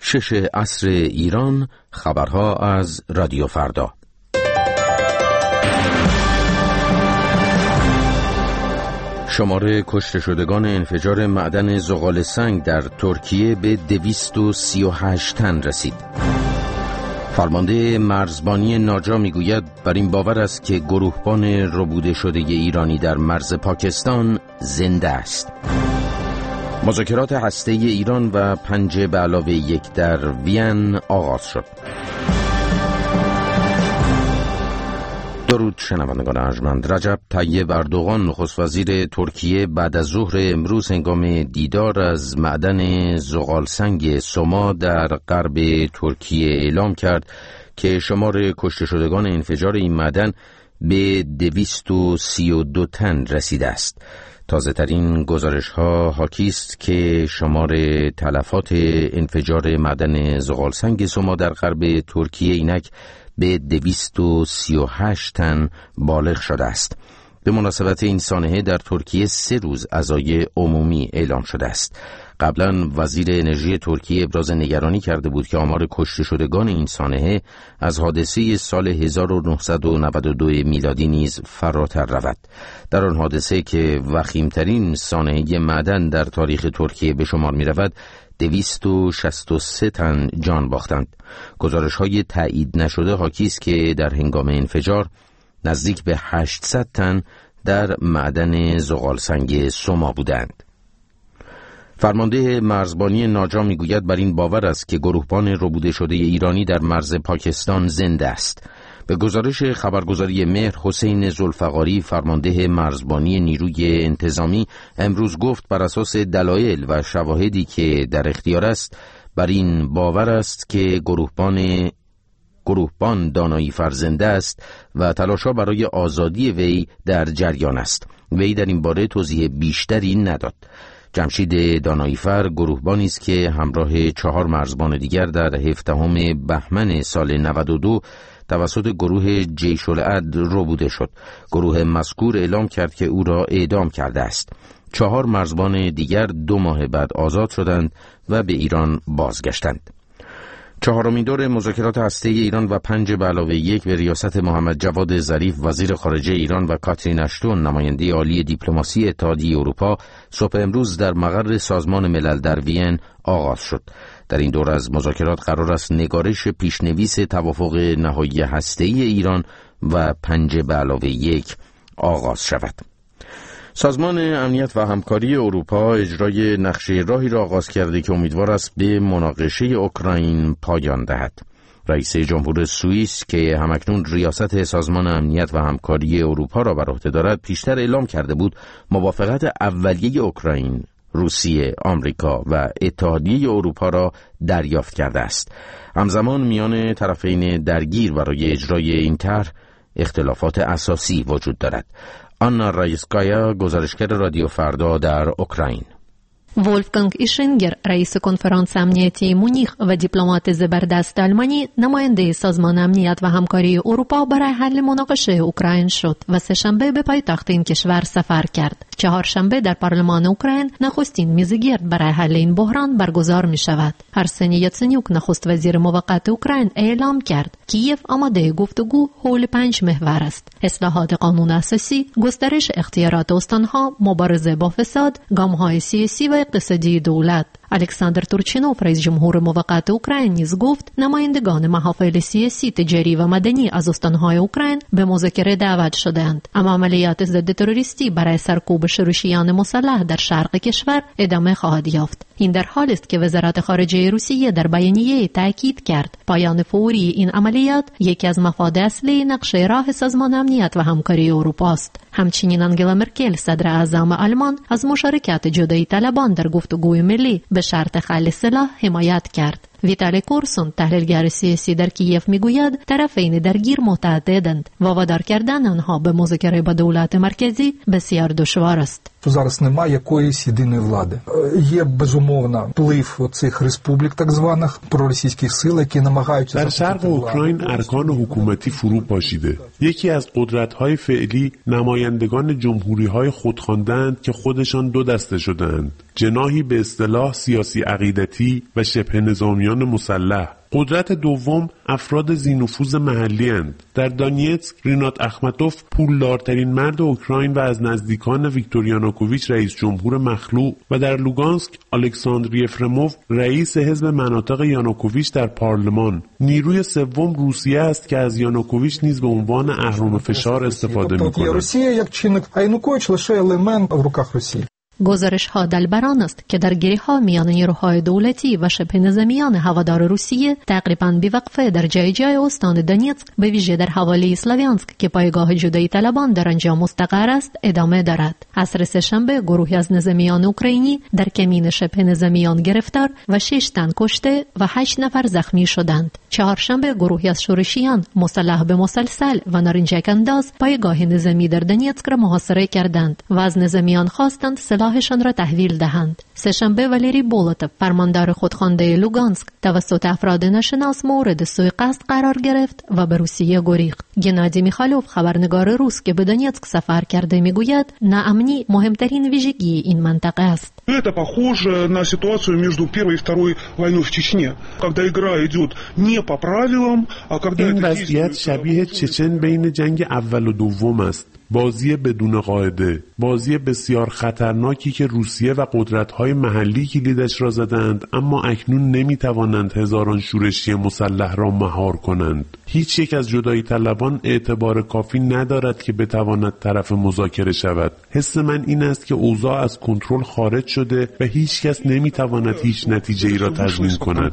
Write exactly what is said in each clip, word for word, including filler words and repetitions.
شش عصر ایران، خبرها از رادیو فردا. شمار کشته شدگان انفجار معدن زغال سنگ در ترکیه به دویست و سی و هشت تن رسید. فرمانده مرزبانی ناجا میگوید بر این باور است که گروهبان ربوده شده ایرانی در مرز پاکستان زنده است. مذاکرات هسته‌ای ایران و پنج به علاوه یک در وین آغاز شد. درود شنوندگان ارجمند. رجب طیب اردوغان نخست وزیر ترکیه بعد از ظهر امروز هنگام دیدار از معدن زغال سنگ سوما در غرب ترکیه اعلام کرد که شمار کشته شدگان انفجار این معدن به دویست و سی و دو تن رسیده است. تازه ترین گزارش ها حاکی است که شمار تلفات انفجار معدن زغال سنگ سوما در غرب ترکیه اینک به دویست و سی و هشت تن بالغ شده است. به مناسبت این سانحه در ترکیه سه روز عزای عمومی اعلام شده است. قبلا وزیر انرژی ترکیه ابراز نگرانی کرده بود که آمار کشته شدگان این سانحه از حادثه سال هزار و نهصد و نود و دو میلادی نیز فراتر رود. در آن حادثه که وخیمترین سانحه معدن در تاریخ ترکیه به شمار می رود، دویست و شصت و سه تن جان باختند. گزارش های تایید نشده حاکی است که در هنگام انفجار نزدیک به هشتصد تن در معدن زغال سنگ سوما بودند. فرمانده مرزبانی ناجا میگوید بر این باور است که گروهبان ربوده شده ایرانی در مرز پاکستان زنده است. به گزارش خبرگزاری مهر، حسین ذوالفقاری فرمانده مرزبانی نیروی انتظامی امروز گفت بر اساس دلایل و شواهدی که در اختیار است بر این باور است که گروهبان گروهبان دانایی فرزنده است و تلاش‌ها برای آزادی وی در جریان است. وی در این باره توضیح بیشتری نداد. جمشید داناییفر گروهبانی است که همراه چهار مرزبان دیگر در هفدهم بهمن سال نود و دو توسط گروه جیش العدل ربوده شد. گروه مذکور اعلام کرد که او را اعدام کرده است. چهار مرزبان دیگر دو ماه بعد آزاد شدند و به ایران بازگشتند. چهارمین دور مذاکرات هسته‌ای ایران و پنج به علاوه یک به ریاست محمد جواد ظریف وزیر خارجه ایران و کاترین اشتون نماینده عالی دیپلماسی اتحادیه اروپا صبح امروز در مقر سازمان ملل در وین آغاز شد. در این دور از مذاکرات قرار است نگارش پیشنویس توافق نهایی هسته‌ای ایران و پنج به علاوه یک آغاز شود. سازمان امنیت و همکاری اروپا اجرای نقشه راهی را آغاز کرده که امیدوار است به مناقشه اوکراین پایان دهد. رئیس جمهور سوئیس که همکنون ریاست سازمان امنیت و همکاری اروپا را بر عهده دارد پیشتر اعلام کرده بود موافقت اولیه اوکراین، روسیه، آمریکا و اتحادیه اروپا را دریافت کرده است. همزمان میان طرفین درگیر برای اجرای این طرح اختلافات اساسی وجود دارد. آنا رایسکایا، گزارشگر رادیو فردا در اوکراین. ولفگانگ ایشینگر، رئیس کنفرانس امنیتی مونیخ و دیپلمات زبردست آلمانی، نماینده سازمان امنیت و همکاری اروپا برای حل مناقشه اوکراین شد و سه‌شنبه به پایتخت این کشور سفر کرد. چهارشنبه در پارلمان اوکراین نخستین میزگرد برای حل این بحران برگزار می شود. ارسنی یاتسنیوک، نخست وزیر موقت اوکراین، اعلام کرد کیف آماده گفتگو حول پنج محور است: اصلاحات قانون اساسی، گسترش اختیارات استانها، مبارزه با فساد، گام‌های سیاسی و اقتصادی دولت. الکساندر تورچینوف، رئیس جمهور موقت اوکراین، نیز گفت نمایندگان محافل سیاسی، تجاری و مدنی از استانهای اوکراین به مذاکره دعوت شدند، اما عملیات ضد تروریستی برای سرکوب شورشیان مسلح در شرق کشور ادامه خواهد یافت. این در حالی است که وزارت خارجه روسیه در بیانیه تاکید کرد پایان فوری این عملیات یکی از مفاد اصلی نقشه راه سازمان امنیت و همکاری اروپا است. همچنین انگلا مرکل، صدر اعظم آلمان، از مشارکت جدایی طلبان در گفتگوی ملی به شرط خلع سلاح حمایت کرد. ویتالی کورسون، تحلیلگر سیاسی در کیف، میگوید طرفین درگیر متعددند و وادار کردن آنها به مذاکره با دولت مرکزی بسیار دشوار است. Зараз немає якоїсь єдиної влади. Є, безумовно, вплив цих республік так званих проросійських сил, які намагаються در شرق اوکراین ارکان حکومتی فرو پاشیده. یکی از قدرت‌های فعلی نمایندگان جمهوری‌های خودخوانده‌اند که خودشان دو دسته شدند. جناحی به اصطلاح سیاسی عقیدتی و شبه نظامیان زندانیان مسلح. قدرت دوم افراد ذی‌نفوذ محلی اند. در دانیتسک رینات اخمتوف پولدارترین مرد اوکراین و از نزدیکان ویکتور یانوکوویچ رئیس جمهور مخلوع و در لوگانسک الکساندر یفرموف رئیس حزب مناطق یانوکوویچ در پارلمان. نیروی سوم روسیه است که از یانوکوویچ نیز به عنوان اهرم فشار استفاده می‌کند. روسیه یک چینک اینوکوویچ لشه елемент в руках روسیه. گزارش ها دلبران است که درگیری ها میان نیروهای دولتی و شبه نظامیان هوادار روسیه تقریباً بی‌وقفه در جای جای استان دونیتسک به ویژه در حوالی اسلاویانسک که پایگاه جدایی طلبان در آنجا مستقر است ادامه دارد. عصر سه‌شنبه گروهی از نظامیان اوکراینی در کمین شبه نظامیان گرفتار و شش تن کشته و هشت نفر زخمی شدند. چهارشنبه گروهی از شورشیان مسلح به مسلسل و نارنجک انداز پایگاه نظامی در دونیتسک را محاصره کردند و از نظامیان خواستند سلاحشان را تحویل دهند. سه‌شنبه والری بولوتوف فرماندار خودخوانده لوگانسک توسط افراد ناشناس مورد سوء قصد قرار گرفت و به روسیه گریخت. گنادی میخالوف خبرنگار روس که به دونیتسک سفر کرده میگوید ناامنی مهمترین ویژگی این منطقه است. Это похоже на ситуацию между первой и второй войной в Чечне, когда игра идет не по правилам, а когда این وضعیت شبیه چچن بین جنگ اول و دوم است. بازی بدون قاعده، بازی بسیار خطرناکی که روسیه و قدرت‌های محلی کلیدش را زدند، اما اکنون نمی‌توانند هزاران شورشی مسلح را مهار کنند. هیچ یک از جدایی طلبان اعتبار کافی ندارد که بتواند طرف مذاکره شود. حس من این است که اوضاع از کنترل خارج شده و هیچ کس نمی‌تواند هیچ نتیجه‌ای را تضمین کند.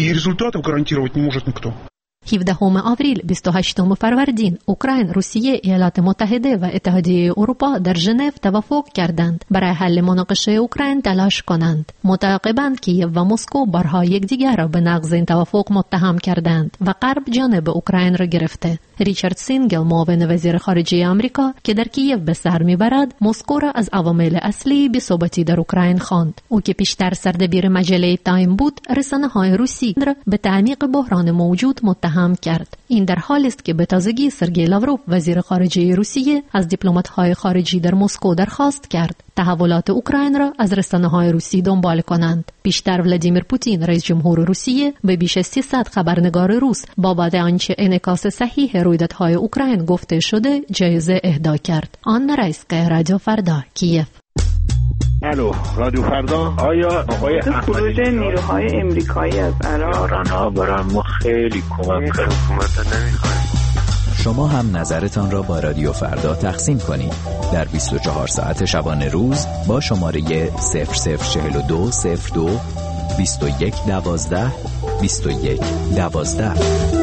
هفدهم آوریل بیست و هشتم فروردین اوکراین، روسیه، ایالات متحده و اتحادیه اروپا در ژنو توافق کردند برای حل مناقشه اوکراین تلاش کنند. متعاقباً کیف و مسکو بارها یکدیگر را به نقض این توافق متهم کردند و غرب جانب اوکراین را گرفته. ریچارد سینگل معاون وزیر خارجه آمریکا که در کیف به سر میبرد مسکو را از عوامل اصلی بی‌ثباتی در اوکراین خواند. او که پیشتر سردبیر مجله تایم بود رسانه‌های روسی را به تعمیق بحران موجود متهم کرد. این در حالی است که به تازگی سرگئی لاوروف وزیر خارجه روسیه از دیپلمات‌های خارجی در مسکو درخواست کرد تحولات اوکراین را از رسانه‌های روسی دنبال کنند. پیشتر ولادیمیر پوتین رئیس جمهور روسیه به بیش از سیصد خبرنگار روس بابت آنچه انعکاس صحیح رویدادهای اوکراین گفته شده جایزه اهدا کرد. آن رئیس‌گاه رادیو فردا کیف. الو رادیو فردا. آیا آقای خروج نیروهای امریکایی از عراق ایران‌ها برای ما خیلی کمک کرد. حکومت نمی‌خوایم. شما هم نظرتان را با رادیو فردا تقسیم کنید در بیست و چهار ساعت شبانه روز با شماره صفر صفر چهل و دو صفر دو بیست و یک دوازده بیست و یک دوازده.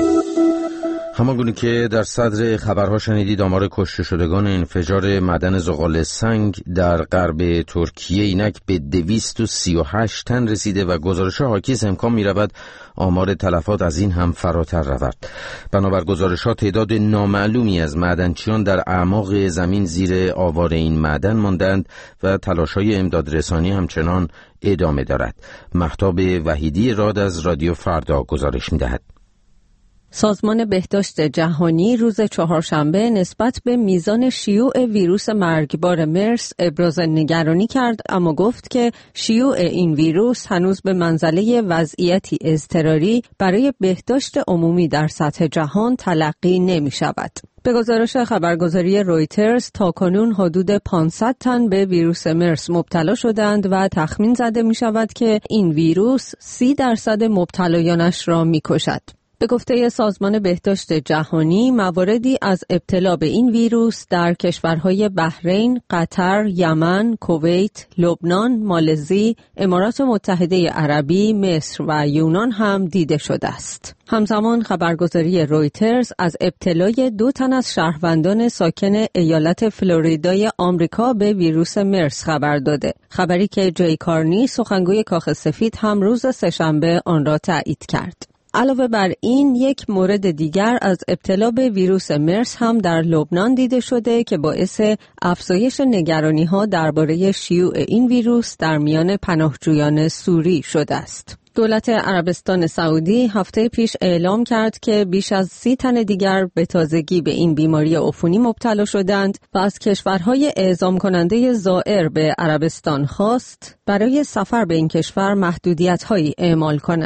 همانگونه که در صدر خبرها شنیدید آمار کشته شدگان انفجار معدن زغال سنگ در غرب ترکیه اینک به دویست و سی و هشت تن رسیده و گزارش حاکی از امکان می رود آمار تلفات از این هم فراتر رود. بنابر گزارش ها تعداد نامعلومی از معدنچیان در اعماق زمین زیر آوار این معدن ماندند و تلاش‌های امدادرسانی همچنان ادامه دارد. مهتاب وحیدی راد از رادیو فردا گزارش می دهد. سازمان بهداشت جهانی روز چهارشنبه نسبت به میزان شیوع ویروس مرگبار مرس ابراز نگرانی کرد، اما گفت که شیوع این ویروس هنوز به منزله وضعیتی اضطراری برای بهداشت عمومی در سطح جهان تلقی نمی شود. به گزارش خبرگزاری رویترز تاکنون حدود پانصد تن به ویروس مرس مبتلا شدند و تخمین زده می شود که این ویروس سی درصد مبتلایانش را می کشد. به گفته سازمان بهداشت جهانی مواردی از ابتلا به این ویروس در کشورهای بحرین، قطر، یمن، کویت، لبنان، مالزی، امارات متحده عربی، مصر و یونان هم دیده شده است. همزمان خبرگزاری رویترز از ابتلای دو تن از شهروندان ساکن ایالت فلوریدای آمریکا به ویروس مرس خبر داده. خبری که جی کارنی سخنگوی کاخ سفید هم روز سه‌شنبه آن را تایید کرد. علاوه بر این یک مورد دیگر از ابتلا به ویروس مرس هم در لبنان دیده شده که باعث افزایش نگرانی‌ها درباره شیوع این ویروس در میان پناهجویان سوری شده است. دولت عربستان سعودی هفته پیش اعلام کرد که بیش از سی تن دیگر به تازگی به این بیماری عفونی مبتلا شدند و از کشورهای اعزام کننده زائر به عربستان خواست برای سفر به این کشور محدودیت‌هایی اعمال کنند.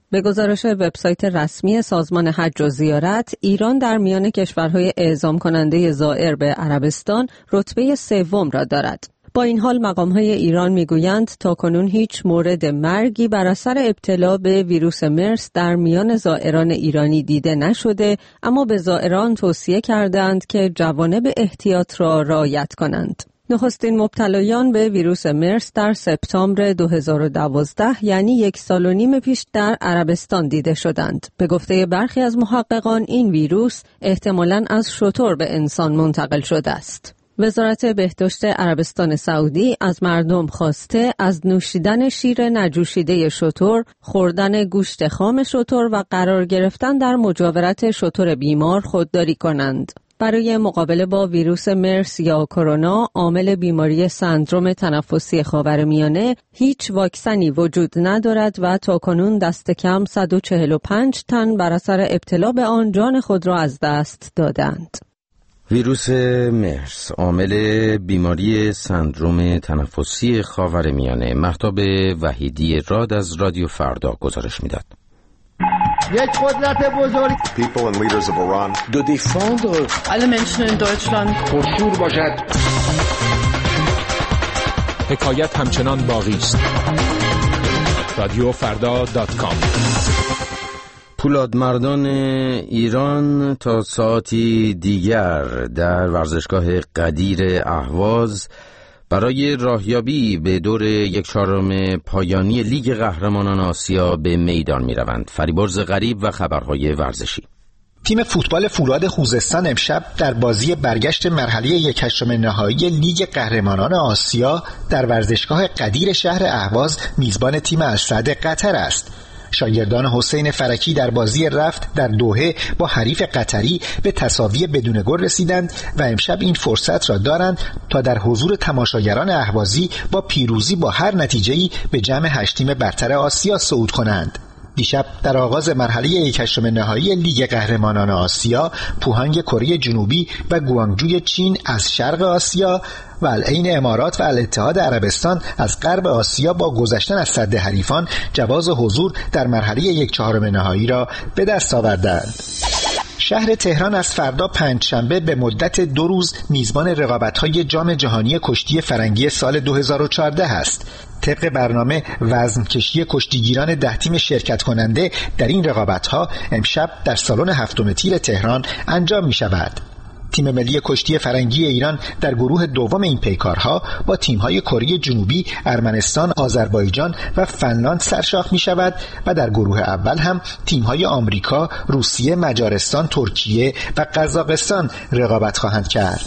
به گزارش وبسایت رسمی سازمان حج و زیارت، ایران در میان کشورهای اعزام کننده زائر به عربستان رتبه سوم را دارد. با این حال مقام‌های ایران می‌گویند تاکنون هیچ مورد مرگی بر اثر ابتلا به ویروس مرس در میان زائران ایرانی دیده نشده، اما به زائران توصیه کردند که جوانب احتیاط را رعایت کنند. نخستین مبتلایان به ویروس مرس در سپتامبر دو هزار و دوازده، یعنی یک سال و نیم پیش، در عربستان دیده شدند. به گفته برخی از محققان این ویروس احتمالاً از شتر به انسان منتقل شده است. وزارت بهداشت عربستان سعودی از مردم خواسته از نوشیدن شیر نجوشیده شتر، خوردن گوشت خام شتر و قرار گرفتن در مجاورت شتر بیمار خودداری کنند. برای مقابله با ویروس مرس یا کرونا، عامل بیماری سندروم تنفسی خاورمیانه، هیچ واکسنی وجود ندارد و تاکنون دست کم صد و چهل و پنج تن بر اثر ابتلا به آن جان خود را از دست دادند. ویروس مرس عامل بیماری سندروم تنفسی خاورمیانه. مهتاب وحیدی راد از رادیو فردا گزارش میداد. یک قدرت بزرگ people and leaders of Iran de défendre alle Menschen in Deutschland پرشور باشد. حکایت همچنان باقی است. رادیو فردا دات کام. پولادمردان ایران تا ساعتی دیگر در ورزشگاه قدیر اهواز برای راهیابی به دور یک چهارم پایانی لیگ قهرمانان آسیا به میدان می روند. فریبرز غریب و خبرهای ورزشی. تیم فوتبال فولاد خوزستان امشب در بازی برگشت مرحله یک هشتم نهایی لیگ قهرمانان آسیا در ورزشگاه قدیر شهر اهواز میزبان تیم السعد قطر است. شاگردان حسین فرکی در بازی رفت در دوحه با حریف قطری به تساوی بدون گل رسیدند و امشب این فرصت را دارند تا در حضور تماشاگران اهوازی با پیروزی با هر نتیجه‌ای به جمع هشت تیم برتر آسیا صعود کنند. دیشب در آغاز مرحله یک هشتم نهایی لیگ قهرمانان آسیا، پوهانگ کره جنوبی و گوانگجوی چین از شرق آسیا و العین امارات و الاتحاد عربستان از غرب آسیا با گذشتن از سد حریفان جواز حضور در مرحله یک چهارم نهایی را به دست آوردند. شهر تهران از فردا پنجشنبه به مدت دو روز میزبان رقابت‌های جام جهانی کشتی فرنگی سال دو هزار و چهارده است. طبق برنامه وزن کشی کشتیگیران ده تیم شرکت کننده در این رقابت‌ها امشب در سالن هفتم تیر تهران انجام می شود. تیم ملی کشتی فرنگی ایران در گروه دوم این پیکارها با تیم‌های کره جنوبی، ارمنستان، آذربایجان و فنلاند سرشاخ می شود و در گروه اول هم تیم‌های آمریکا، روسیه، مجارستان، ترکیه و قزاقستان رقابت خواهند کرد.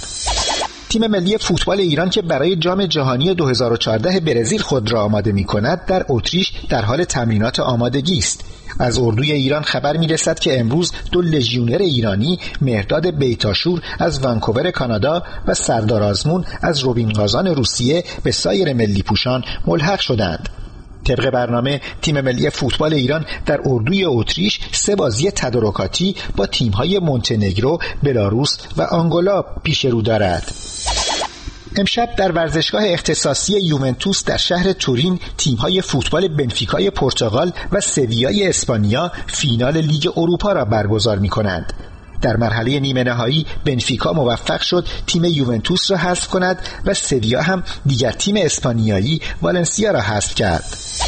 تیم ملی فوتبال ایران که برای جام جهانی دو هزار و چهارده برزیل خود را آماده می کند در اتریش در حال تمرینات آمادگی است. از اردوی ایران خبر می رسد که امروز دو لژیونر ایرانی، مهرداد بیتاشور از ونکوور کانادا و سردار آزمون از روبینقازان روسیه، به سایر ملی پوشان ملحق شدند. طبق برنامه تیم ملی فوتبال ایران در اردوی اتریش سه بازی تدارکاتی با تیم‌های مونتنگرو، بلاروس و آنگولا پیش رو دارد. امشب در ورزشگاه اختصاصی یوونتوس در شهر تورین تیم‌های فوتبال بنفیکای پرتغال و سویای اسپانیا فینال لیگ اروپا را برگزار می‌کنند. در مرحله نیمه نهایی بنفیکا موفق شد تیم یوونتوس را حذف کند و سویا هم دیگر تیم اسپانیایی والنسیا را حذف کرد.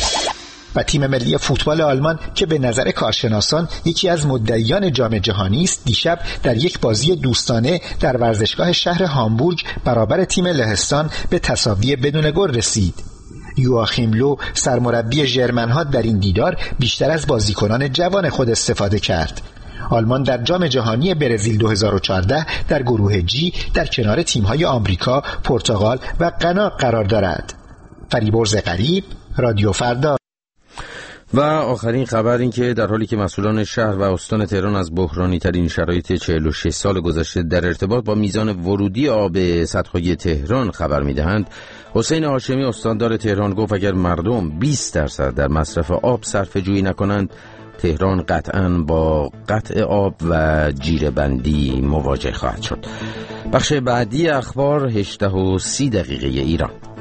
و تیم ملی فوتبال آلمان که به نظر کارشناسان یکی از مدعیان جام جهانی است، دیشب در یک بازی دوستانه در ورزشگاه شهر هامبورگ برابر تیم لهستان به تساوی بدون گل رسید. یواخیم لو سرمربی ژرمن‌ها در این دیدار بیشتر از بازیکنان جوان خود استفاده کرد. آلمان در جام جهانی برزیل دو هزار و چهارده در گروه جی در کنار تیم‌های آمریکا، پرتغال و غنا قرار دارد. فریبرز غریب، رادیو فردا. و آخرین خبر این که در حالی که مسئولان شهر و استان تهران از بحرانی ترین شرایط چهل و شش سال گذشته در ارتباط با میزان ورودی آب سدهای تهران خبر می‌دهند، حسین هاشمی استاندار تهران گفت اگر مردم بیست درصد در مصرف آب صرفه‌جویی نکنند، تهران قطعاً با قطع آب و جیره‌بندی مواجه خواهد شد. بخش بعدی اخبار هجده و سی دقیقه ایران.